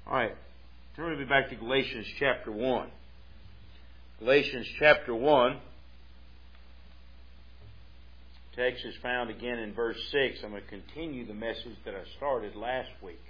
All right. Turn with me back to Galatians chapter 1. Galatians chapter 1. Text is found again in verse 6. I'm going to continue the message that I started last week.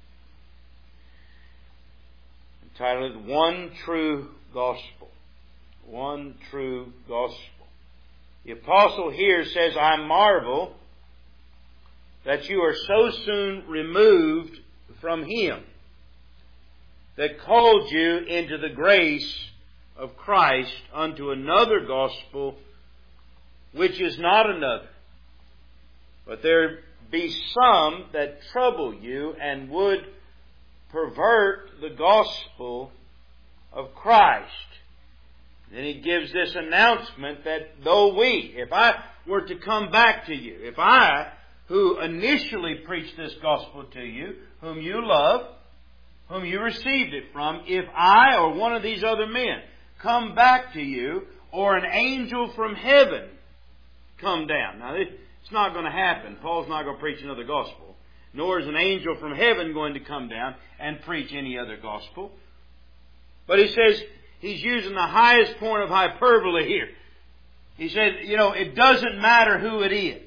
Entitled, One True Gospel. One True Gospel. The apostle here says, I marvel that you are so soon removed from Him that called you into the grace of Christ unto another gospel, which is not another. But there be some that trouble you and would pervert the gospel of Christ. Then he gives this announcement that though if I were to come back to you, if I, who initially preached this gospel to you, whom you love, whom you received it from, if I or one of these other men come back to you, or an angel from heaven come down. Now, it's not going to happen. Paul's not going to preach another gospel. Nor is an angel from heaven going to come down and preach any other gospel. But he says, he's using the highest point of hyperbole here. He said, it doesn't matter who it is.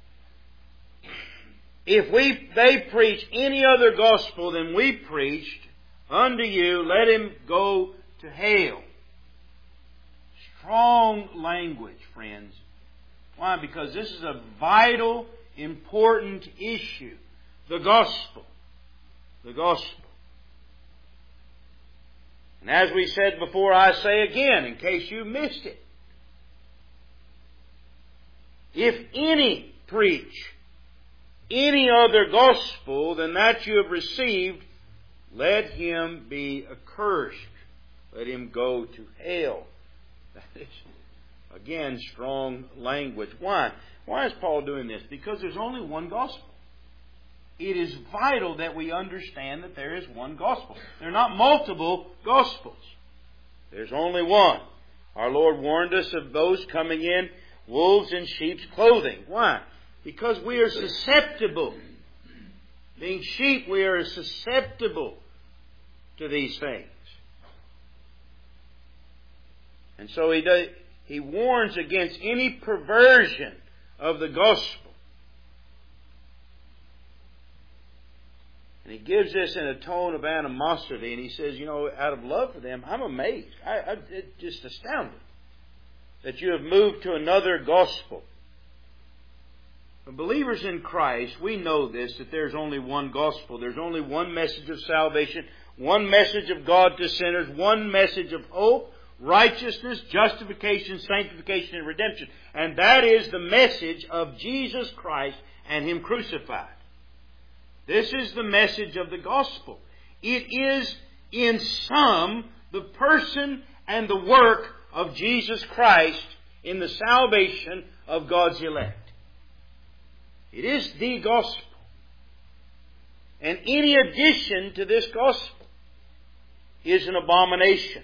If they preach any other gospel than we preached unto you, let him go to hell. Strong language, friends. Why? Because this is a vital, important issue. The gospel. The gospel. And as we said before, I say again, in case you missed it. If any preach any other gospel than that you have received, let him be accursed. Let him go to hell. That is, again, strong language. Why? Why is Paul doing this? Because there's only one gospel. It is vital that we understand that there is one gospel. There are not multiple gospels. There's only one. Our Lord warned us of those coming in wolves in sheep's clothing. Why? Because we are susceptible. Being sheep, we are susceptible to these things. And so he warns against any perversion of the gospel. And he gives this in a tone of animosity, and he says, out of love for them, I'm amazed. I'm just astounded that you have moved to another gospel. For believers in Christ, we know this, that there's only one gospel. There's only one message of salvation, one message of God to sinners, one message of hope, righteousness, justification, sanctification, and redemption. And that is the message of Jesus Christ and Him crucified. This is the message of the gospel. It is, in sum, the person and the work of Jesus Christ in the salvation of God's elect. It is the gospel. And any addition to this gospel is an abomination.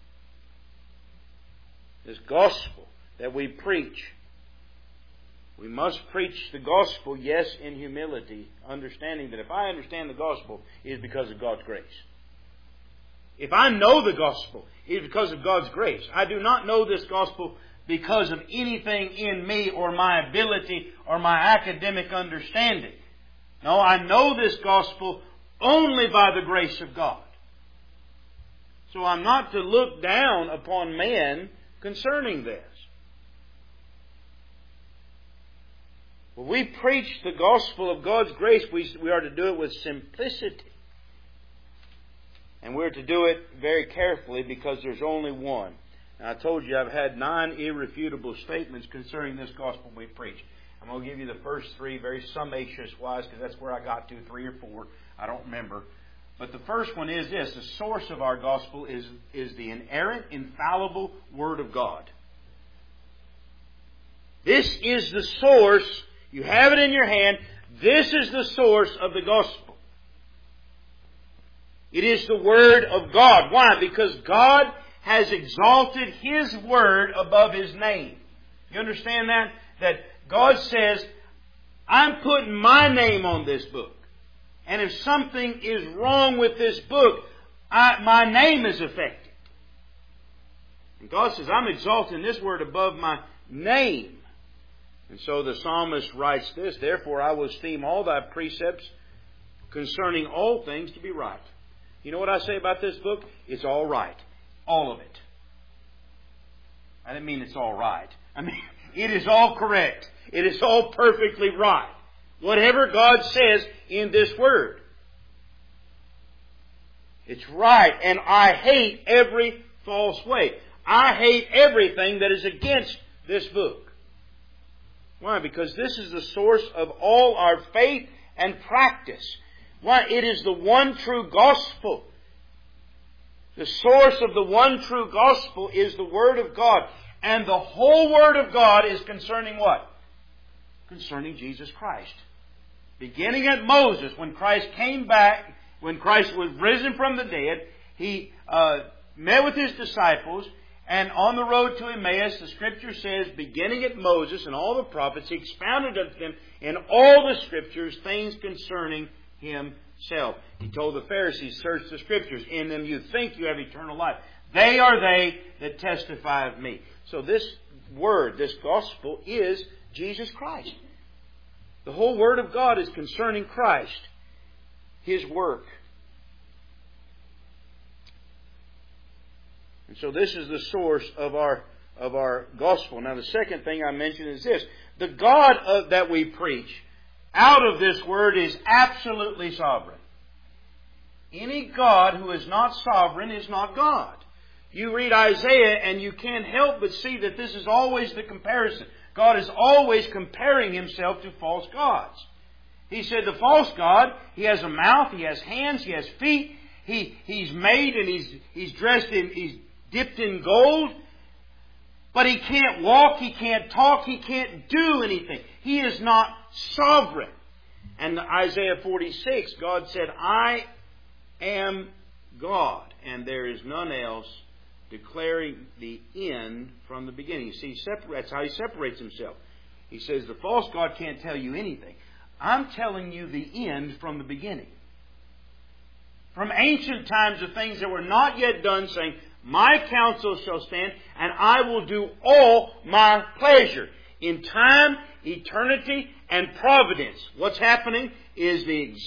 This gospel that we preach. We must preach the gospel, yes, in humility, understanding that if I understand the gospel, it is because of God's grace. If I know the gospel, it is because of God's grace. I do not know this gospel because of anything in me or my ability or my academic understanding. No, I know this gospel only by the grace of God. So I'm not to look down upon men concerning this. When we preach the gospel of God's grace, we are to do it with simplicity. And we're to do it very carefully because there's only one. And I told you I've had 9 irrefutable statements concerning this gospel we preach. I'm going to give you the first 3 very summations-wise because that's where I got to, 3 or 4. I don't remember. But the first one is this. The source of our gospel is the inerrant, infallible Word of God. This is the source. You have it in your hand. This is the source of the gospel. It is the Word of God. Why? Because God has exalted His Word above His name. You understand that? That God says, I'm putting my name on this book. And if something is wrong with this book, my name is affected. And God says, I'm exalting this word above my name. And so the psalmist writes this, therefore I will esteem all thy precepts concerning all things to be right. You know what I say about this book? It's all right. All of it. I didn't mean it's all right. I mean, it is all correct. It is all perfectly right. Whatever God says in this word. It's right. And I hate every false way. I hate everything that is against this book. Why? Because this is the source of all our faith and practice. Why? It is the one true gospel. The source of the one true gospel is the Word of God. And the whole Word of God is concerning what? Concerning Jesus Christ. Beginning at Moses, when Christ came back, when Christ was risen from the dead, He met with His disciples, and on the road to Emmaus, the Scripture says, beginning at Moses and all the prophets, He expounded unto them in all the Scriptures things concerning Himself. He told the Pharisees, search the Scriptures. In them you think you have eternal life. They are they that testify of me. So this word, this gospel, is Jesus Christ. The whole Word of God is concerning Christ, His work. And so this is the source of our gospel. Now the second thing I mentioned is this. The God that we preach out of this word is absolutely sovereign. Any God who is not sovereign is not God. You read Isaiah and you can't help but see that this is always the comparison. God is always comparing Himself to false gods. He said the false God, He has a mouth, He has hands, He has feet. He's made and he's dressed in, He's dipped in gold. But He can't walk, He can't talk, He can't do anything. He is not sovereign. And Isaiah 46, God said, I am God, and there is none else, declaring the end from the beginning. You see, that's how He separates Himself. He says, the false God can't tell you anything. I'm telling you the end from the beginning. From ancient times of things that were not yet done, saying, my counsel shall stand, and I will do all my pleasure. In time, eternity, and providence. What's happening is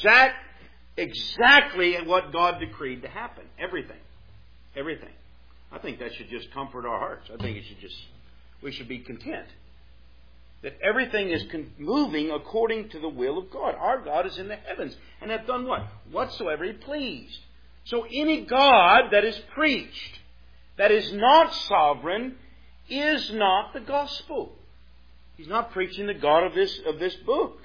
exactly what God decreed to happen. Everything. Everything. I think that should just comfort our hearts. I think we should be content. That everything is moving according to the will of God. Our God is in the heavens and hath done what? Whatsoever He pleased. So any God that is preached, that is not sovereign, is not the gospel. He's not preaching the God of this book.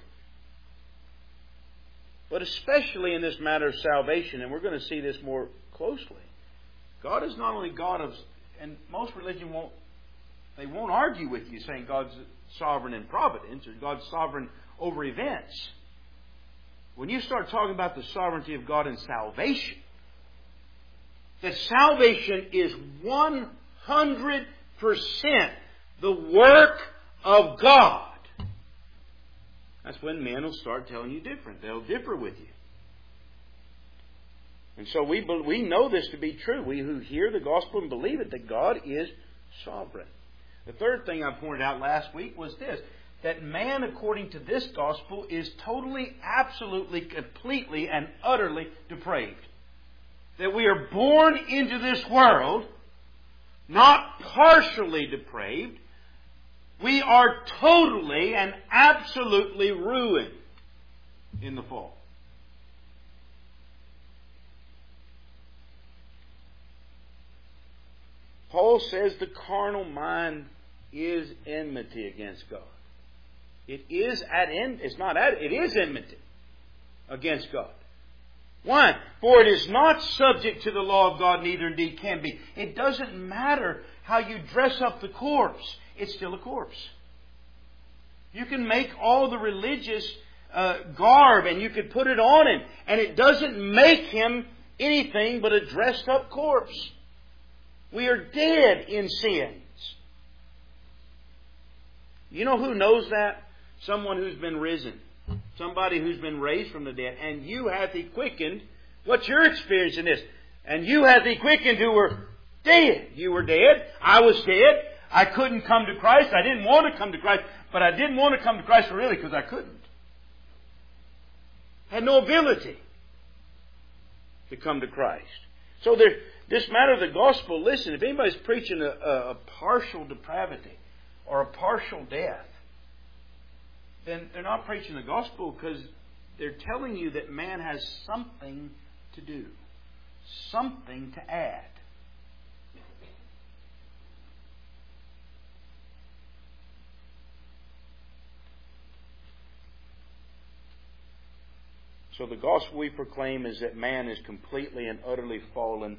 But especially in this matter of salvation, and we're going to see this more closely, God is not only God of, and most religion won't argue with you saying God's sovereign in providence or God's sovereign over events. When you start talking about the sovereignty of God in salvation, that salvation is 100% the work of God, that's when men will start telling you different. They'll differ with you. And so we know this to be true. We who hear the gospel and believe it, that God is sovereign. The third thing I pointed out last week was this, that man, according to this gospel, is totally, absolutely, completely, and utterly depraved. That we are born into this world not partially depraved. We are totally and absolutely ruined in the fall. Paul says the carnal mind is enmity against God. It is enmity against God. Why? For it is not subject to the law of God, neither indeed can be. It doesn't matter how you dress up the corpse. It's still a corpse. You can make all the religious garb and you can put it on him, and it doesn't make him anything but a dressed up corpse. We are dead in sins. You know who knows that? Someone who's been risen. somebody who's been raised from the dead, and you hath He quickened. What's your experience in this? And you hath He quickened who were dead. You were dead. I was dead. I couldn't come to Christ. I didn't want to come to Christ. But I didn't want to come to Christ really because I couldn't. Had no ability to come to Christ. So this matter of the gospel, listen, if anybody's preaching a partial depravity or a partial death, then they're not preaching the gospel, because they're telling you that man has something to do, something to add. So the gospel we proclaim is that man is completely and utterly fallen.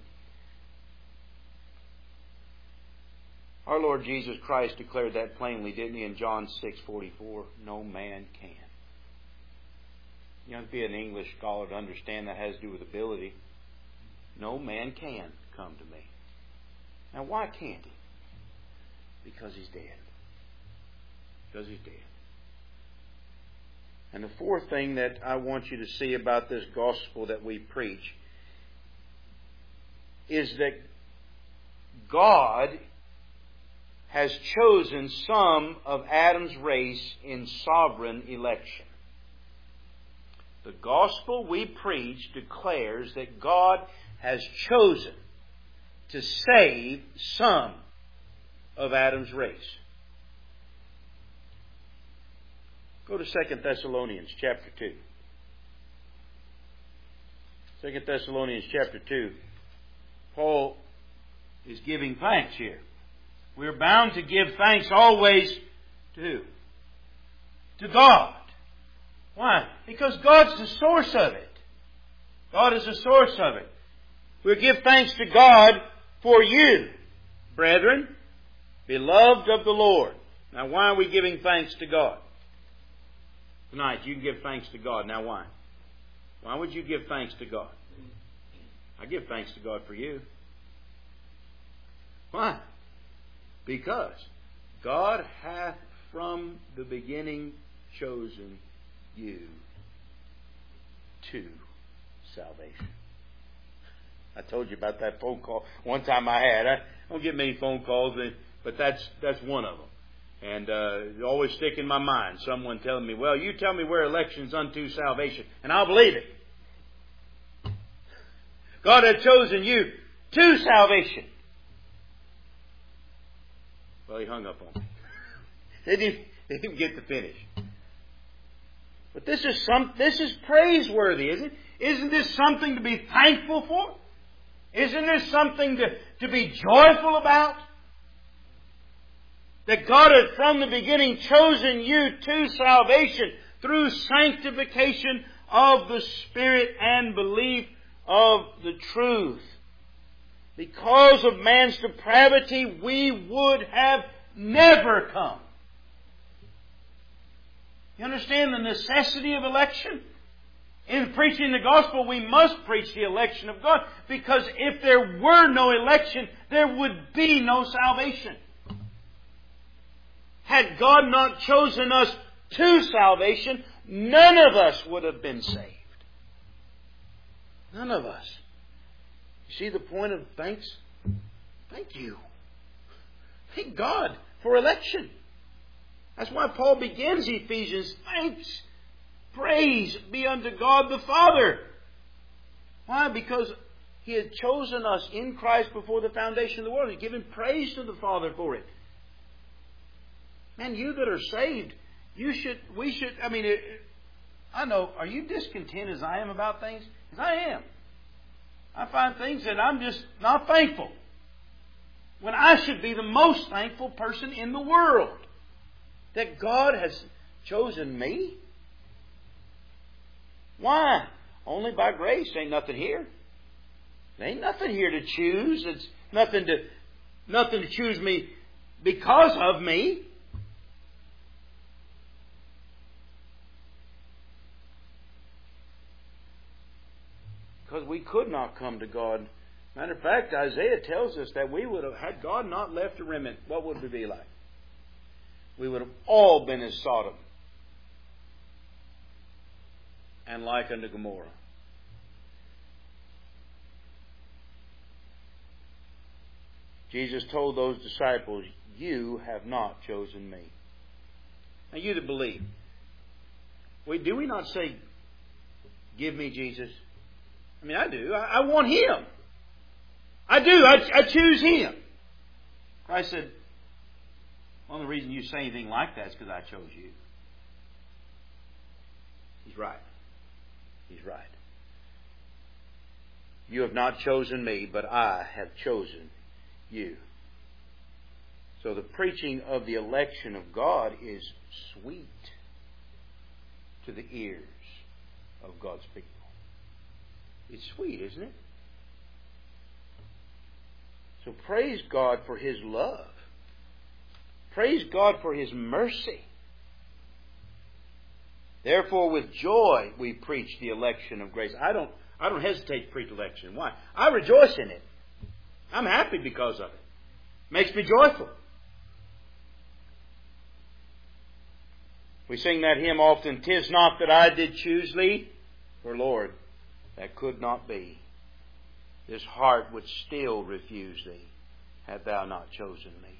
Our Lord Jesus Christ declared that plainly, didn't He, in John 6:44? No man can. You have to be an English scholar to understand that has to do with ability. No man can come to me. Now why can't he? Because he's dead. Because he's dead. And the fourth thing that I want you to see about this gospel that we preach is that God has chosen some of Adam's race in sovereign election. The gospel we preach declares that God has chosen to save some of Adam's race. Go to 2 Thessalonians chapter 2. 2 Thessalonians chapter 2. Paul is giving thanks here. We're bound to give thanks always to who? To God. Why? Because God's the source of it. God is the source of it. We give thanks to God for you, brethren, beloved of the Lord. Now why are we giving thanks to God? Tonight you can give thanks to God. Now why? Why would you give thanks to God? I give thanks to God for you. Why? Because God hath from the beginning chosen you to salvation. I told you about that phone call one time I had. I don't get many phone calls, but that's one of them. And it always stick in my mind. Someone telling me, well, you tell me where election's unto salvation, and I'll believe it. God had chosen you to salvation. Well, he hung up on me. They didn't get to finish. But this is praiseworthy, isn't it? Isn't this something to be thankful for? Isn't this something to be joyful about? That God had from the beginning chosen you to salvation through sanctification of the Spirit and belief of the truth. Because of man's depravity, we would have never come. You understand the necessity of election? In preaching the gospel, we must preach the election of God, because if there were no election, there would be no salvation. Had God not chosen us to salvation, none of us would have been saved. None of us. You see the point of thanks? Thank you. Thank God for election. That's why Paul begins Ephesians. Thanks, praise be unto God the Father. Why? Because He had chosen us in Christ before the foundation of the world. He's given praise to the Father for it. Man, you that are saved, I know, are you discontent as I am about things? Because I am. I find things that I'm just not thankful, when I should be the most thankful person in the world. That God has chosen me. Why? Only by grace. Ain't nothing here. There ain't nothing here to choose. It's nothing to choose me because of me. Because we could not come to God. Matter of fact, Isaiah tells us that we would have, had God not left a remnant, what would we be like? We would have all been as Sodom. and like unto Gomorrah. Jesus told those disciples, you have not chosen me. Now you that believe, do we not say, give me Jesus? I mean, I do. I want Him. I do. I choose Him. Christ said, one of the reasons you say anything like that is because I chose you. He's right. He's right. You have not chosen me, but I have chosen you. So the preaching of the election of God is sweet to the ears of God's people. It's sweet, isn't it? So praise God for His love. Praise God for His mercy. Therefore, with joy we preach the election of grace. I don't hesitate to preach election. Why? I rejoice in it. I'm happy because of it. Makes me joyful. We sing that hymn often, "'Tis not that I did choose thee, for Lord, that could not be. This heart would still refuse thee, had thou not chosen me.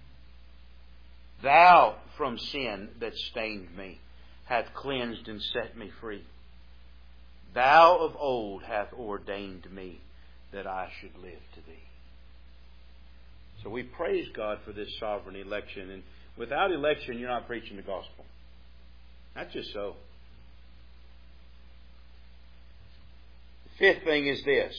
Thou from sin that stained me, hath cleansed and set me free. Thou of old hath ordained me, that I should live to thee." So we praise God for this sovereign election. And without election, you're not preaching the gospel. That's just so. The fifth thing is this: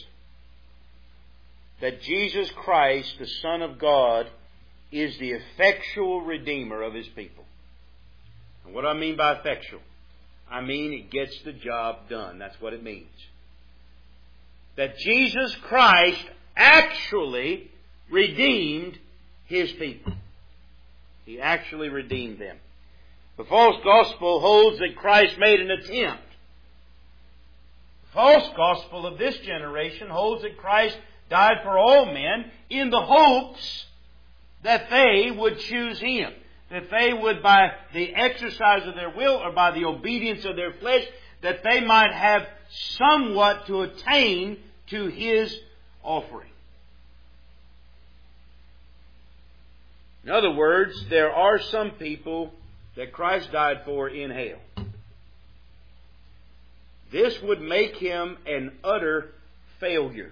that Jesus Christ, the Son of God, is the effectual Redeemer of His people. And what do I mean by effectual? I mean it gets the job done. That's what it means. That Jesus Christ actually redeemed His people. He actually redeemed them. The false gospel holds that Christ made an attempt. The false gospel of this generation holds that Christ died for all men in the hopes that they would choose Him. That they would, by the exercise of their will or by the obedience of their flesh, that they might have somewhat to attain to His offering. In other words, there are some people that Christ died for in hell. This would make Him an utter failure.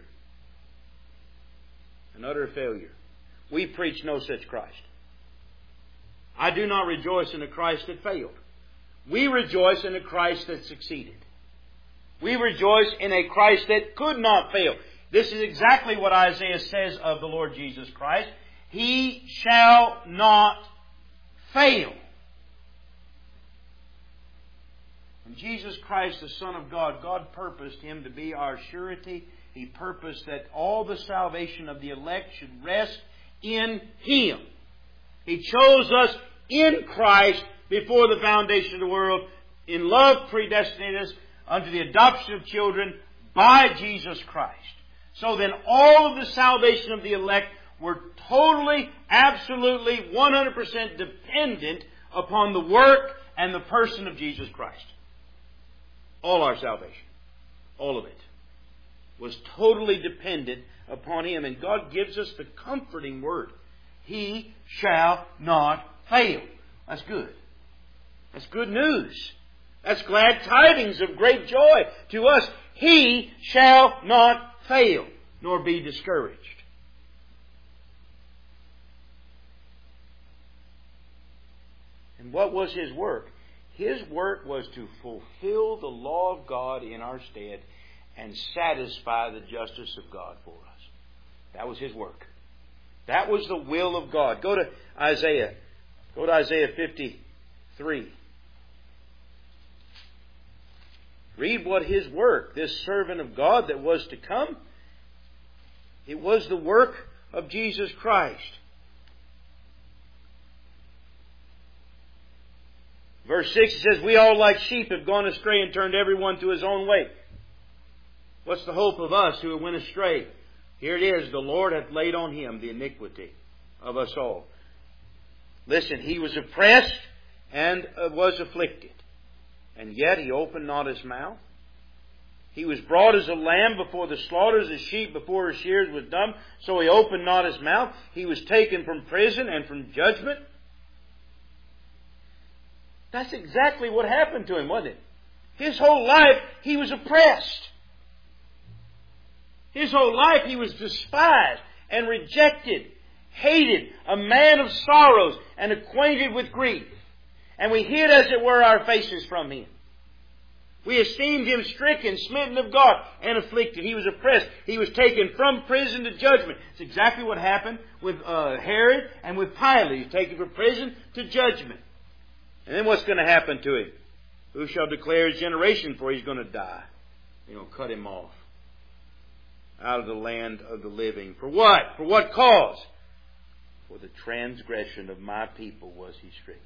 An utter failure. We preach no such Christ. I do not rejoice in a Christ that failed. We rejoice in a Christ that succeeded. We rejoice in a Christ that could not fail. This is exactly what Isaiah says of the Lord Jesus Christ. He shall not fail. And Jesus Christ, the Son of God, God purposed Him to be our surety. He purposed that all the salvation of the elect should rest in Him. He chose us in Christ before the foundation of the world. In love predestinated us unto the adoption of children by Jesus Christ. So then all of the salvation of the elect were totally, absolutely, 100% dependent upon the work and the person of Jesus Christ. All our salvation, all of it, was totally dependent upon Him. And God gives us the comforting word: He shall not fail. That's good. That's good news. That's glad tidings of great joy to us. He shall not fail, nor be discouraged. And what was His work? His work was to fulfill the law of God in our stead and satisfy the justice of God for us. That was His work. That was the will of God. Go to Isaiah. Go to Isaiah 53. Read what His work, this servant of God that was to come. It was the work of Jesus Christ. Verse 6 says, "We all like sheep have gone astray and turned everyone to his own way." What's the hope of us who went astray? Here it is: "The Lord hath laid on Him the iniquity of us all." Listen, He was oppressed and was afflicted. and yet He opened not His mouth. He was brought as a lamb before the slaughter, as a sheep before her shears was dumb, so He opened not His mouth. He was taken from prison and from judgment. That's exactly what happened to Him, wasn't it? His whole life He was oppressed. His whole life He was despised and rejected, hated, a man of sorrows and acquainted with grief. And we hid, as it were, our faces from Him. We esteemed Him stricken, smitten of God, and afflicted. He was oppressed. He was taken from prison to judgment. It's exactly what happened with Herod and with Pilate. He's taken from prison to judgment. And then what's going to happen to Him? Who shall declare His generation? For He's going to die. They're going to cut Him off out of the land of the living. For what? For what cause? For the transgression of my people was He stricken.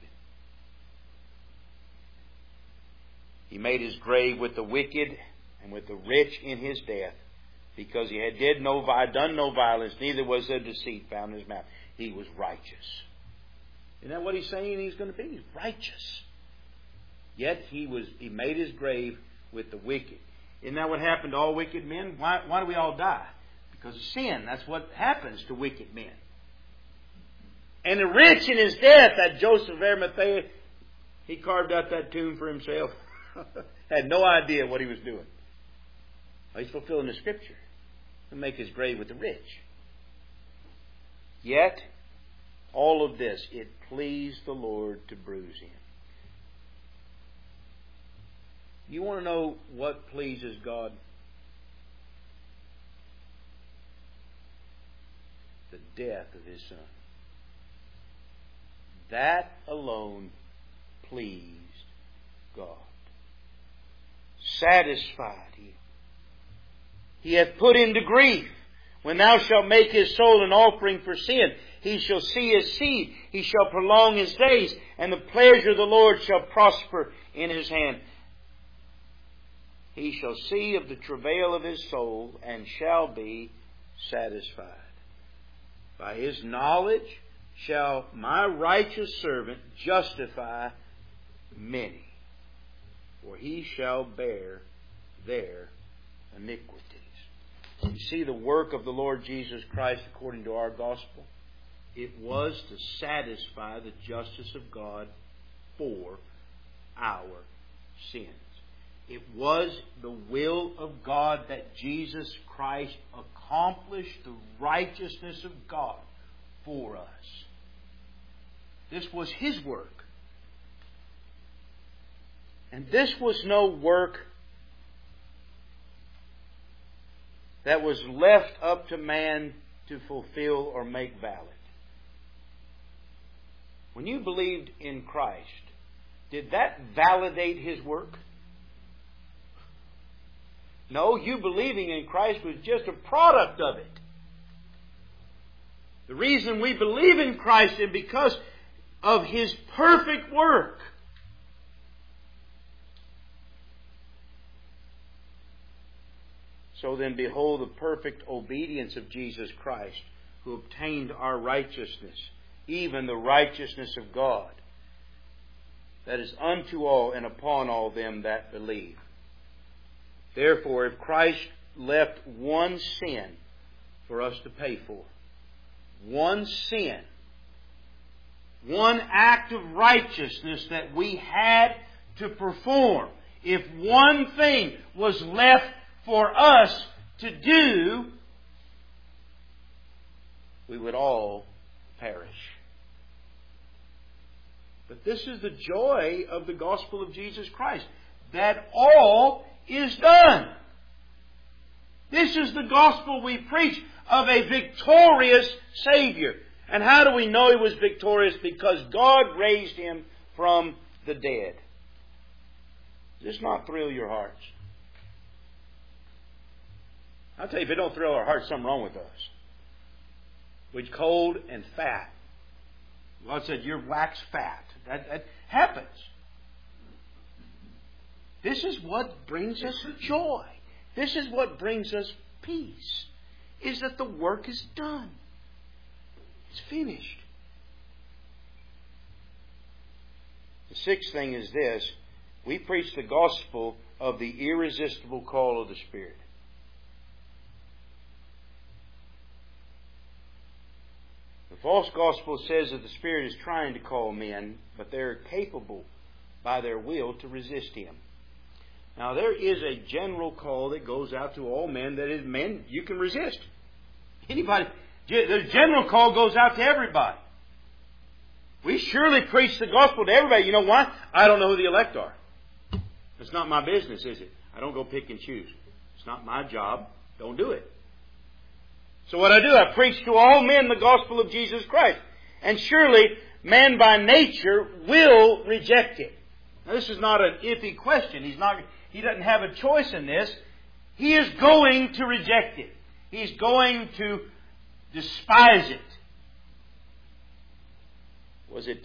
He made His grave with the wicked and with the rich in His death, because He had done no violence, neither was there deceit found in His mouth. He was righteous. Isn't that what He's saying He's going to be? He's righteous. Yet He made His grave with the wicked. Isn't that what happened to all wicked men? Why do we all die? Because of sin. That's what happens to wicked men. And the rich in his death, that Joseph of Arimathea, he carved out that tomb for himself. Had no idea what he was doing. Well, he's fulfilling the Scripture. He'll make his grave with the rich. Yet, all of this, it pleased the Lord to bruise Him. You want to know what pleases God? The death of His Son. That alone pleased God. Satisfied Him. He hath put into grief. When thou shalt make his soul an offering for sin, he shall see his seed. He shall prolong his days, and the pleasure of the Lord shall prosper in his hand. He shall see of the travail of his soul, and shall be satisfied. By his knowledge shall my righteous servant justify many, for he shall bear their iniquities. You see the work of the Lord Jesus Christ according to our gospel? It was to satisfy the justice of God for our sins. It was the will of God that Jesus Christ accomplish the righteousness of God for us. This was His work. And this was no work that was left up to man to fulfill or make valid. When you believed in Christ, did that validate His work? No, you believing in Christ was just a product of it. The reason we believe in Christ is because of His perfect work. So then behold the perfect obedience of Jesus Christ, who obtained our righteousness, even the righteousness of God, that is unto all and upon all them that believe. Therefore, if Christ left one sin for us to pay for, one sin, one act of righteousness that we had to perform, if one thing was left for us to do, we would all perish. But this is the joy of the gospel of Jesus Christ, that all is done. This is the gospel we preach of a victorious Savior. And how do we know He was victorious? Because God raised Him from the dead. Does this not thrill your hearts? I'll tell you, if it don't thrill our hearts, something wrong with us. We're cold and fat. God said, you're wax fat. That happens. This is what brings us joy. This is what brings us peace. Is that the work is done. It's finished. The sixth thing is this. We preach the gospel of the irresistible call of the Spirit. The false gospel says that the Spirit is trying to call men, but they're capable by their will to resist Him. Now, there is a general call that goes out to all men, that is, men, you can resist. Anybody, the general call goes out to everybody. We surely preach the gospel to everybody. You know why? I don't know who the elect are. It's not my business, is it? I don't go pick and choose. It's not my job. Don't do it. So what I do, I preach to all men the gospel of Jesus Christ. And surely, man by nature will reject it. Now, this is not an iffy question. He doesn't have a choice in this. He is going to reject it. He's going to despise it. Was it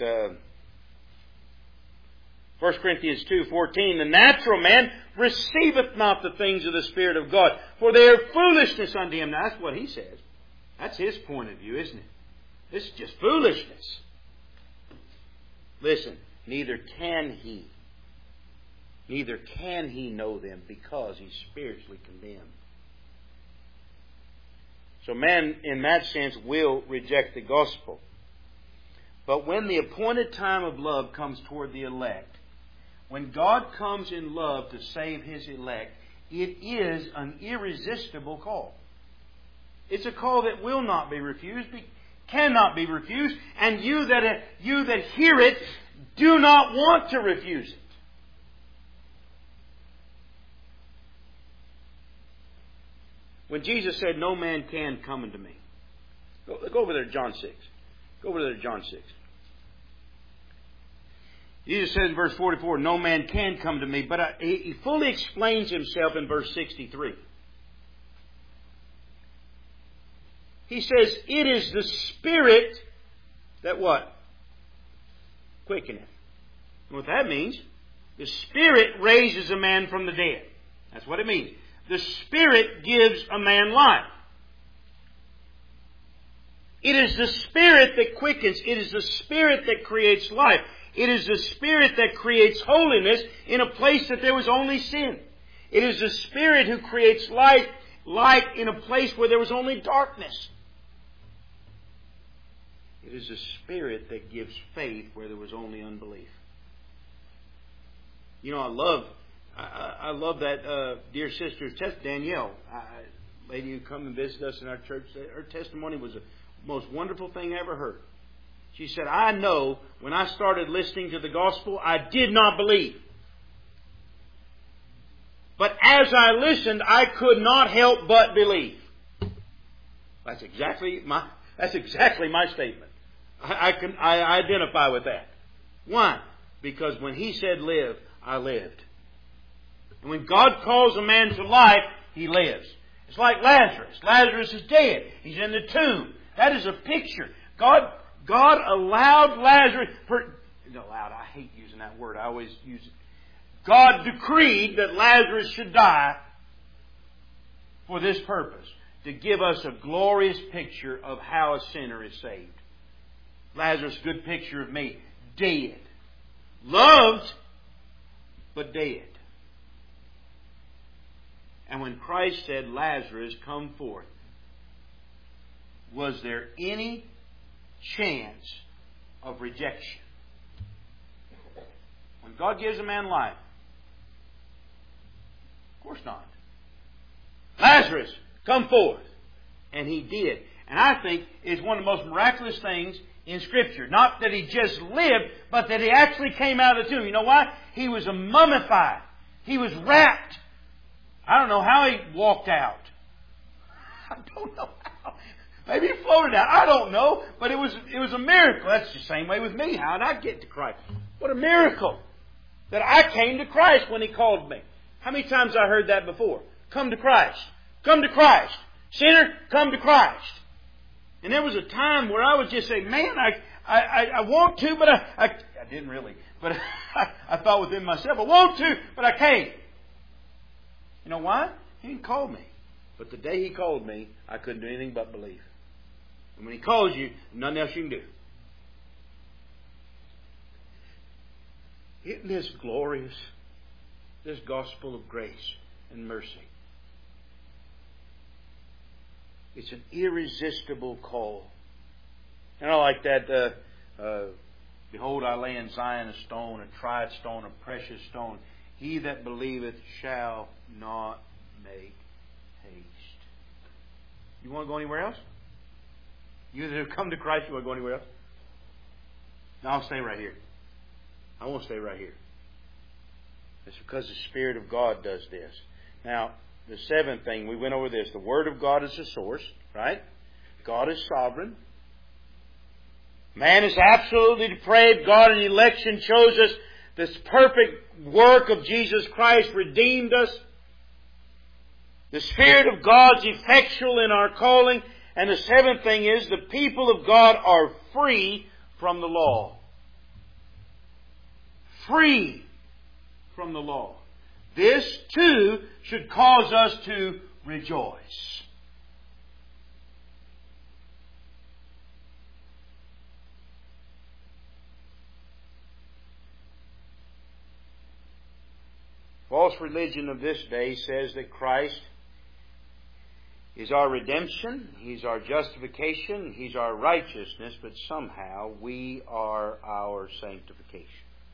1 Corinthians 2:14? The natural man receiveth not the things of the Spirit of God, for they are foolishness unto him. Now, that's what he says. That's his point of view, isn't it? This is just foolishness. Listen, neither can he know them, because he's spiritually condemned. So man, in that sense, will reject the gospel. But when the appointed time of love comes toward the elect, when God comes in love to save His elect, it is an irresistible call. It's a call that will not be refused, cannot be refused, and you that hear it do not want to refuse it. When Jesus said, "No man can come unto me." Go over there to John 6. Go over there to John 6. Jesus said in verse 44, "No man can come to me," but he fully explains Himself in verse 63. He says, "It is the Spirit that" what? "Quickeneth." And what that means, the Spirit raises a man from the dead. That's what it means. The Spirit gives a man life. It is the Spirit that quickens. It is the Spirit that creates life. It is the Spirit that creates holiness in a place that there was only sin. It is the Spirit who creates light in a place where there was only darkness. It is the Spirit that gives faith where there was only unbelief. You know, I love that dear sister's Danielle, lady who come and visit us in our church. Her testimony was the most wonderful thing I ever heard. She said, "I know when I started listening to the gospel, I did not believe. But as I listened, I could not help but believe." That's exactly my statement. I identify with that. Why? Because when He said live, I lived. And when God calls a man to life, he lives. It's like Lazarus. Lazarus is dead. He's in the tomb. That is a picture. God allowed Lazarus... I hate using that word. I always use it. God decreed that Lazarus should die for this purpose, to give us a glorious picture of how a sinner is saved. Lazarus, good picture of me. Dead. Loved, but dead. And when Christ said, "Lazarus, come forth," was there any chance of rejection? When God gives a man life, of course not. "Lazarus, come forth." And he did. And I think it's one of the most miraculous things in Scripture. Not that he just lived, but that he actually came out of the tomb. You know why? He was mummified. He was wrapped. I don't know how he walked out. I don't know how. Maybe he floated out. I don't know. But it was a miracle. That's the same way with me. How did I get to Christ? What a miracle that I came to Christ when He called me. How many times I heard that before? Come to Christ. Come to Christ. Sinner, come to Christ. And there was a time where I would just say, "Man, I want to, but I didn't really. But I thought within myself, I want to, but I can't." You know why? He didn't call me. But the day He called me, I couldn't do anything but believe. And when He calls you, nothing else you can do. Isn't this glorious? This gospel of grace and mercy. It's an irresistible call. And I like that. Behold, I lay in Zion a stone, a tried stone, a precious stone. He that believeth shall not make haste. You want to go anywhere else? You that have come to Christ, you want to go anywhere else? No, I'll stay right here. I won't stay right here. It's because the Spirit of God does this. Now, the seventh thing, we went over this. The Word of God is the source, right? God is sovereign. Man is absolutely depraved. God in election chose us. This perfect work of Jesus Christ redeemed us. The Spirit of God's effectual in our calling. And the seventh thing is the people of God are free from the law. Free from the law. This too should cause us to rejoice. False religion of this day says that Christ is our redemption, He's our justification, He's our righteousness, but somehow we are our sanctification.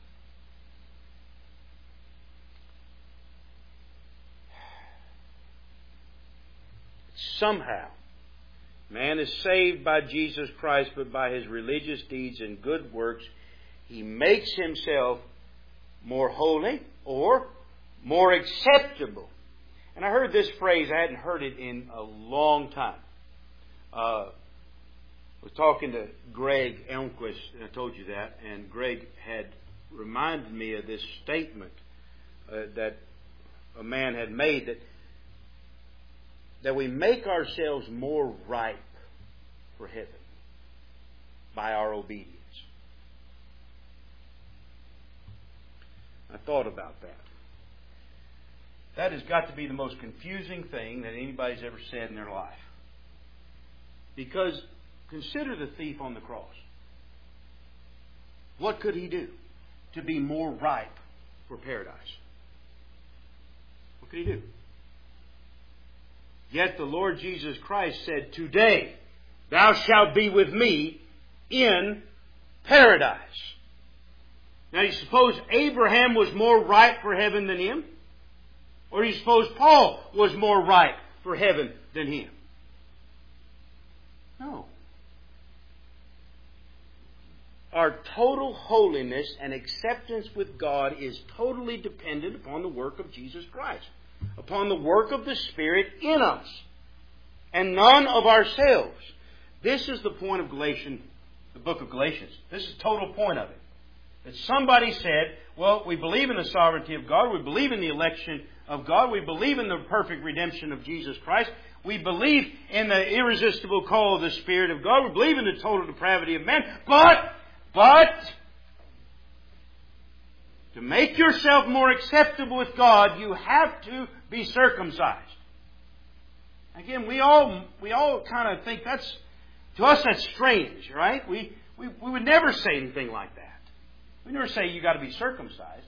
Somehow, man is saved by Jesus Christ, but by his religious deeds and good works, he makes himself more holy or more acceptable. And I heard this phrase, I hadn't heard it in a long time. I was talking to Greg Elmquist, and I told you that, and Greg had reminded me of this statement that a man had made, that we make ourselves more ripe for heaven by our obedience. I thought about that. That has got to be the most confusing thing that anybody's ever said in their life. Because consider the thief on the cross. What could he do to be more ripe for paradise? What could he do? Yet the Lord Jesus Christ said, "Today thou shalt be with me in paradise." Now, do you suppose Abraham was more ripe for heaven than him? Or do you suppose Paul was more ripe for heaven than him? No. Our total holiness and acceptance with God is totally dependent upon the work of Jesus Christ, upon the work of the Spirit in us, and none of ourselves. This is the point of Galatians, the book of Galatians. This is the total point of it. That somebody said, well, we believe in the sovereignty of God, we believe in the election of God, we believe in the perfect redemption of Jesus Christ, we believe in the irresistible call of the Spirit of God, we believe in the total depravity of man, but to make yourself more acceptable with God, you have to be circumcised. Again, we all kind of think to us that's strange, right? We would never say anything like that. We never say you got to be circumcised.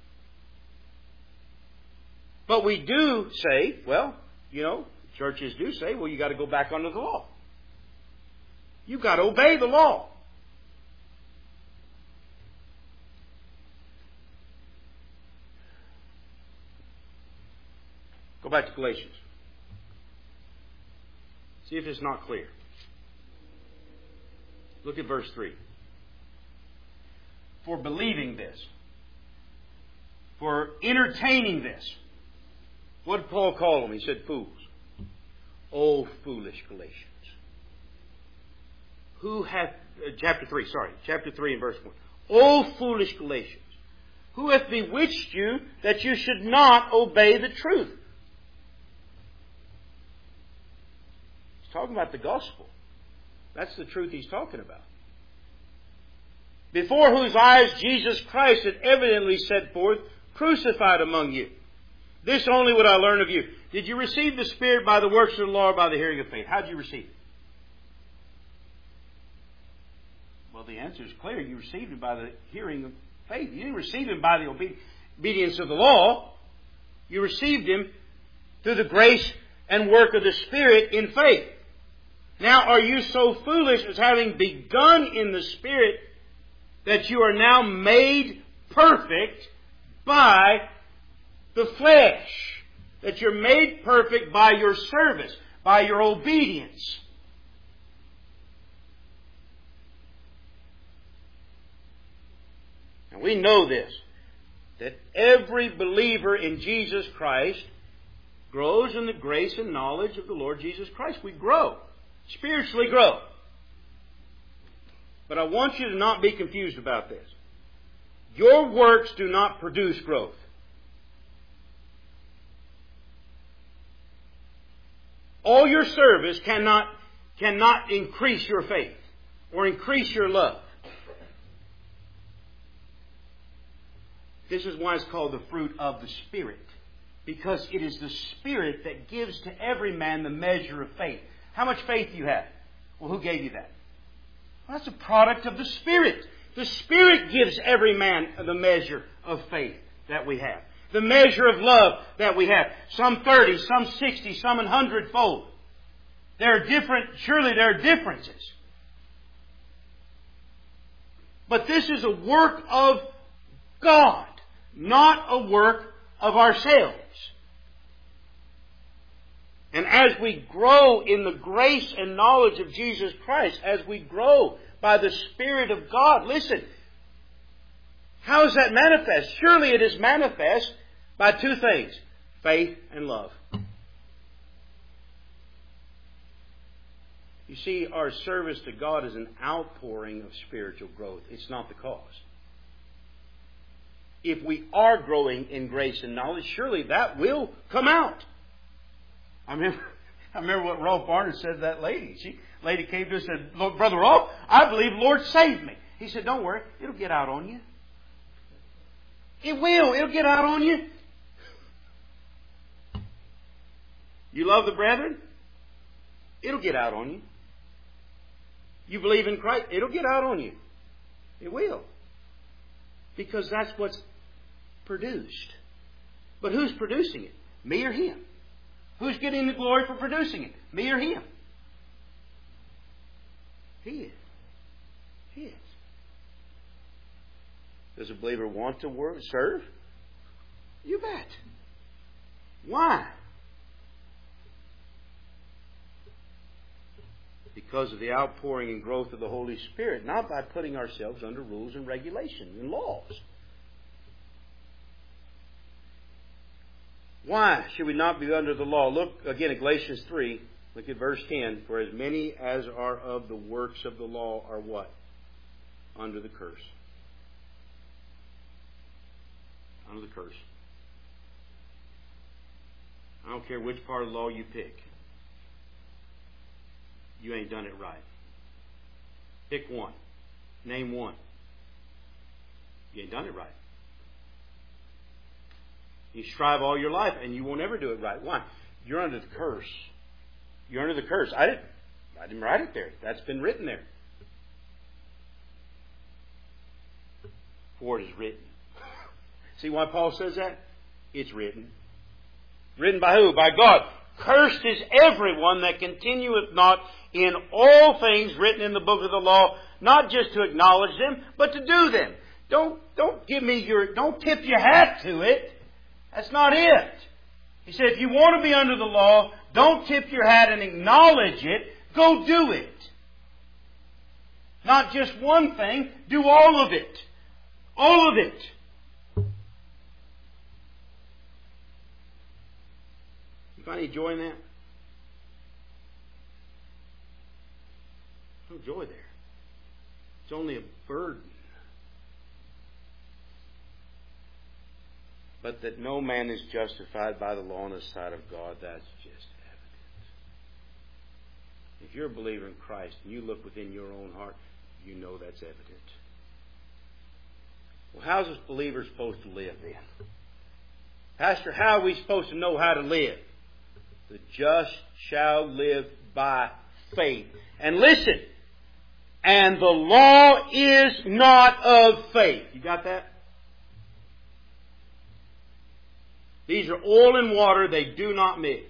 But we do say, well, churches do say, well, you got to go back under the law. You've got to obey the law. Go back to Galatians. See if it's not clear. Look at verse 3. For believing this, for entertaining this. What did Paul call them? He said fools. O foolish Galatians. Chapter 3 and verse 1. O foolish Galatians, who hath bewitched you that you should not obey the truth? He's talking about the gospel. That's the truth he's talking about. Before whose eyes Jesus Christ had evidently set forth, crucified among you. This only would I learn of you. Did you receive the Spirit by the works of the law or by the hearing of faith? How did you receive it? Well, the answer is clear. You received it by the hearing of faith. You didn't receive it by the obedience of the law. You received Him through the grace and work of the Spirit in faith. Now are you so foolish as having begun in the Spirit that you are now made perfect by the flesh? That you're made perfect by your service, by your obedience. And we know this, that every believer in Jesus Christ grows in the grace and knowledge of the Lord Jesus Christ. We grow. Spiritually grow. But I want you to not be confused about this. Your works do not produce growth. All your service cannot increase your faith or increase your love. This is why it's called the fruit of the Spirit. Because it is the Spirit that gives to every man the measure of faith. How much faith do you have? Well, who gave you that? Well, that's a product of the Spirit. The Spirit gives every man the measure of faith that we have. The measure of love that we have. Some 30, some 60, some 100-fold. Surely there are differences. But this is a work of God, not a work of ourselves. And as we grow in the grace and knowledge of Jesus Christ, as we grow by the Spirit of God, listen, how is that manifest? Surely it is manifest by two things, faith and love. You see, our service to God is an outpouring of spiritual growth. It's not the cause. If we are growing in grace and knowledge, surely that will come out. I remember what Rolf Barnes said to that lady. Lady came to us and said, Brother Rolf, I believe the Lord saved me. He said, don't worry, it'll get out on you. It will. It'll get out on you. You love the brethren? It'll get out on you. You believe in Christ? It'll get out on you. It will. Because that's what's produced. But who's producing it? Me or Him? Who's getting the glory for producing it? Me or Him? He is. He is. Does a believer want to serve? You bet. Why? Because of the outpouring and growth of the Holy Spirit, not by putting ourselves under rules and regulations and laws. Why should we not be under the law? Look again at Galatians 3. Look at verse 10. For as many as are of the works of the law are what? Under the curse. Under the curse. I don't care which part of the law you pick. You ain't done it right. Pick one. Name one. You ain't done it right. You strive all your life and you won't ever do it right. Why? You're under the curse. You're under the curse. I didn't write it there. That's been written there. For it is written. See why Paul says that? It's written. Written by who? By God. Cursed is everyone that continueth not in all things written in the book of the law, not just to acknowledge them, but to do them. Don't tip your hat to it. That's not it. He said, if you want to be under the law, don't tip your hat and acknowledge it. Go do it. Not just one thing, do all of it. All of it. You find any joy in that? No joy there. It's only a burden. But that no man is justified by the law on the side of God, that's just evident. If you're a believer in Christ and you look within your own heart, you know that's evident. Well, how's this believer supposed to live then? Pastor, how are we supposed to know how to live? The just shall live by faith. And listen, and the law is not of faith. You got that? These are oil and water. They do not mix.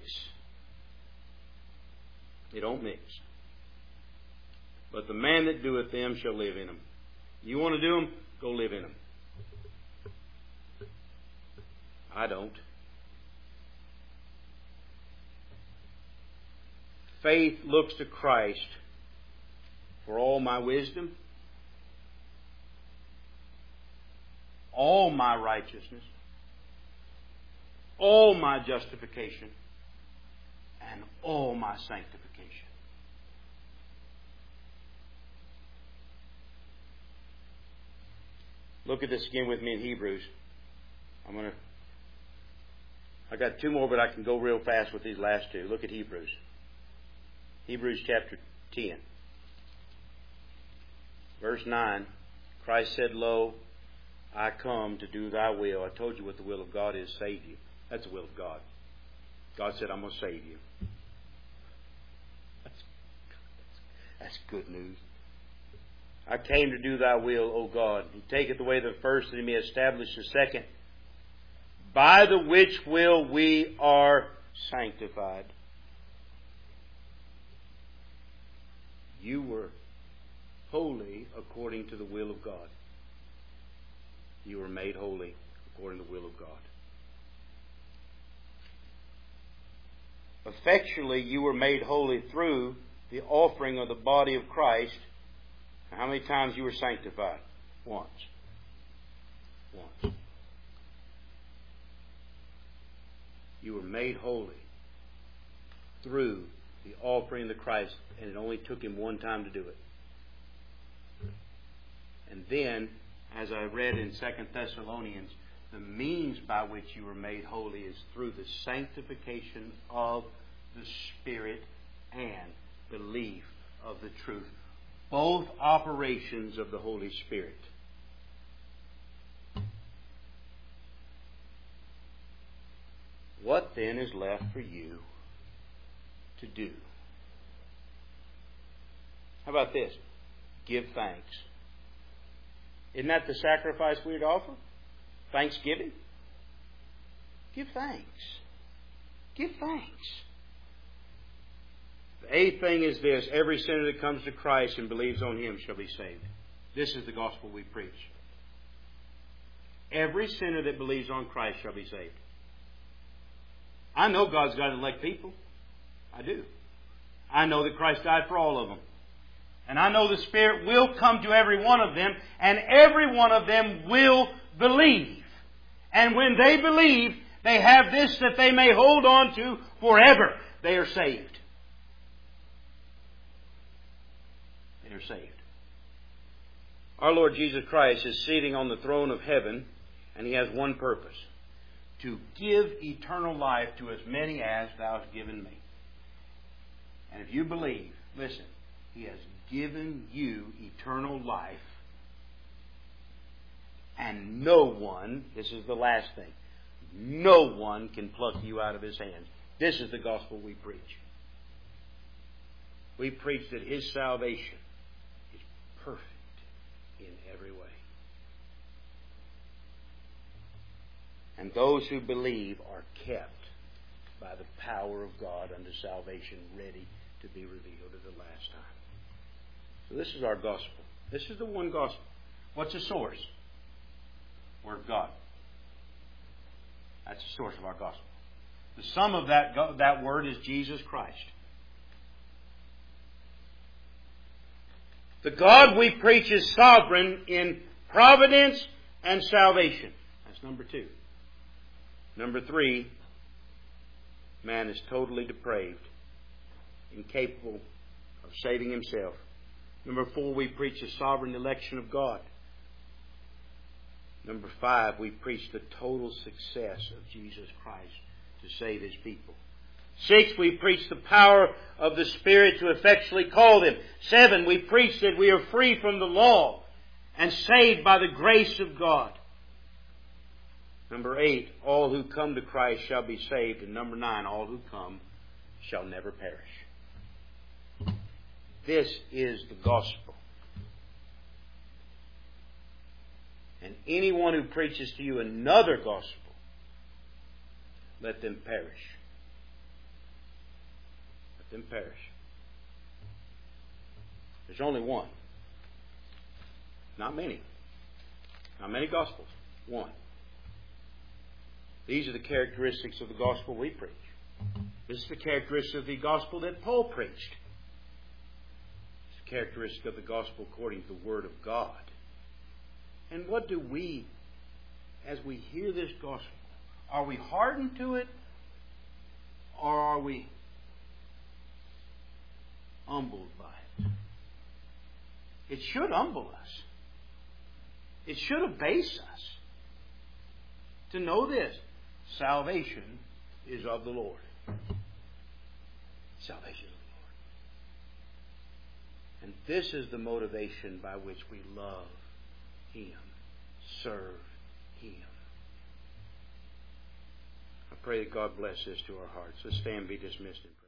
They don't mix. But the man that doeth them shall live in them. You want to do them? Go live in them. I don't. Faith looks to Christ for all my wisdom, all my righteousness, all my justification, and all my sanctification. Look at this again with me in Hebrews. I got two more, but I can go real fast with these last two. Look at Hebrews. Hebrews chapter 10. Verse 9. Christ said, Lo, I come to do thy will. I told you what the will of God is, save you. That's the will of God. God said, I'm going to save you. That's good news. I came to do thy will, O God. He taketh away the first, that he may establish the second, by the which will we are sanctified. You were holy according to the will of God. You were made holy according to the will of God. Effectually, you were made holy through the offering of the body of Christ. How many times you were sanctified? Once. Once. You were made holy through the offering of Christ, and it only took him one time to do it. And then, as I read in 2 Thessalonians, the means by which you were made holy is through the sanctification of the Spirit and belief of the truth. Both operations of the Holy Spirit. What then is left for you to do? How about this? Give thanks. Isn't that the sacrifice we'd offer? Thanksgiving? Give thanks. Give thanks. The eighth thing is this: every sinner that comes to Christ and believes on Him shall be saved. This is the gospel we preach. Every sinner that believes on Christ shall be saved. I know God's got to elect people. I do. I know that Christ died for all of them. And I know the Spirit will come to every one of them, and every one of them will believe. And when they believe, they have this that they may hold on to forever. They are saved. They are saved. Our Lord Jesus Christ is sitting on the throne of heaven, and He has one purpose: to give eternal life to as many as Thou hast given me. And if you believe, listen, He has given you eternal life, and no one, this is the last thing, no one can pluck you out of His hands. This is the gospel we preach. We preach that His salvation is perfect in every way. And those who believe are kept by the power of God unto salvation, ready to be revealed at the last time. So this is our gospel. This is the one gospel. What's the source? Word of God. That's the source of our gospel. The sum of that word is Jesus Christ. The God we preach is sovereign in providence and salvation. That's number 2. Number 3, man is totally depraved, incapable of saving himself. Number 4, we preach the sovereign election of God. Number 5, we preach the total success of Jesus Christ to save His people. 6, we preach the power of the Spirit to effectually call them. 7, we preach that we are free from the law and saved by the grace of God. Number 8, all who come to Christ shall be saved. And number 9, all who come shall never perish. This is the gospel. And anyone who preaches to you another gospel let them perish. Let them perish. There's only one. Not many. Not many Gospels. One. These are the characteristics of the gospel we preach. This is the characteristic of the gospel that Paul preached. It's the characteristic of the gospel according to the Word of God. And what do we, as we hear this gospel, are we hardened to it, or are we humbled by it? It should humble us. It should abase us to know this. Salvation is of the Lord. Salvation is of the Lord. And this is the motivation by which we love Him, serve Him. I pray that God bless this to our hearts. Let's stand and be dismissed in prayer.